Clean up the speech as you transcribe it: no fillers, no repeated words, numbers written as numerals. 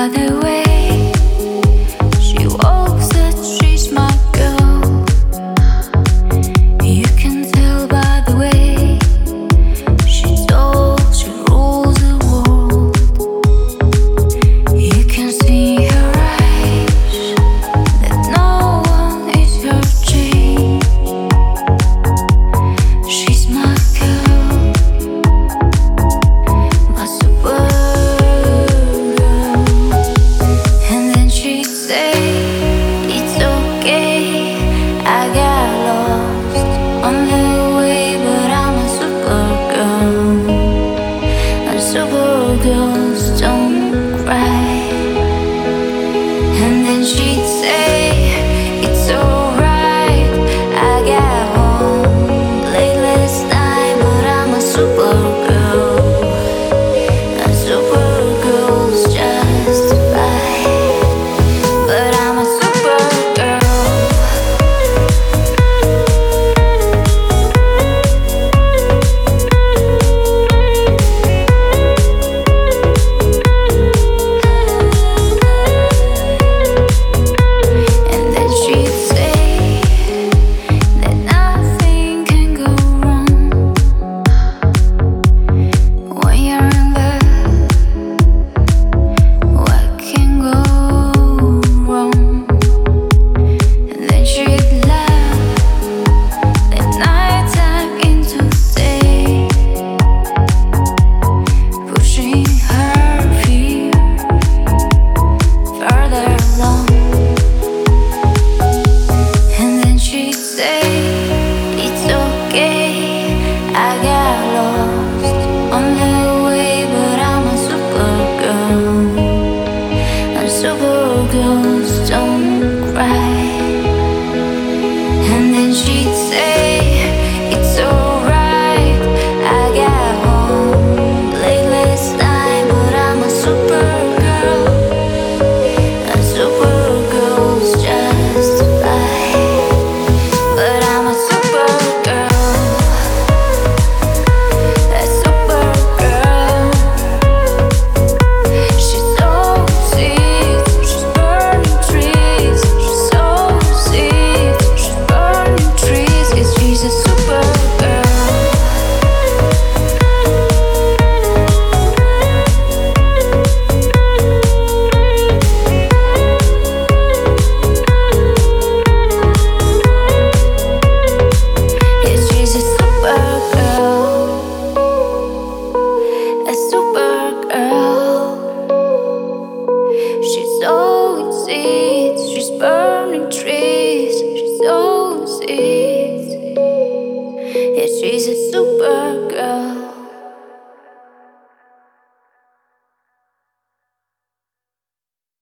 by the way she walks that she's my girl. You can tell by the way she talks, she rules the world. You can see her eyes that no one is her chain. She's my girl, my super. And then she'd say, it's okay, I got lost on the way, but I'm a super girl. And super girls don't cry. And then she'd say, it's alright, I got home late last night, but I'm a super girl. And super girls just lie. But I'm a super girl. And then she'd say that nothing can go wrong when you're in love. What can go wrong? And then she'd laugh the nighttime into day, pushing her fear further along. And then she'd say, it's okay, I got lost on the way, but I'm a super girl. And super girls don't cry. And then she'd say, it's alright, I got home late last night, but I'm a super girl. And super girls just lie. But I'm a super girl, a super girl. She sows seeds, she's burning trees. She sows seeds, she's burning trees. 'Cause she's a super girl. Yeah, she's a super girl, a super girl. She's sowing seeds, she's burning trees. She's sowing seeds. Yeah, she's a super girl.